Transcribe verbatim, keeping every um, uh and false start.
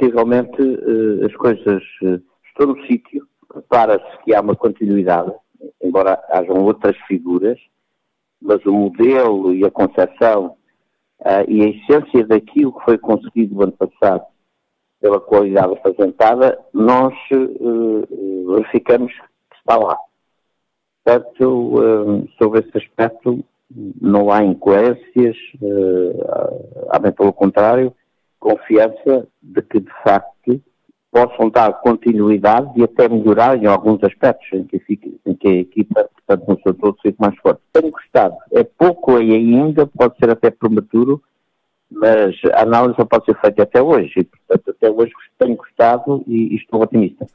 sensivelmente uh, as coisas uh, estão no sítio, repara-se que há uma continuidade, embora hajam outras figuras, mas o modelo e a concepção uh, e a essência daquilo que foi conseguido no ano passado pela qualidade apresentada, nós uh, verificamos que está lá. Portanto, uh, sobre esse aspecto, não há incoerências, uh, há bem pelo contrário, confiança de que, de facto, possam dar continuidade e até melhorar em alguns aspectos em que, fique, em que a equipa, portanto, no seu todo, fique mais forte. Tenho gostado. É pouco aí ainda, pode ser até prematuro, mas a análise só pode ser feita até hoje. E, portanto, até hoje tenho gostado e, e estou otimista.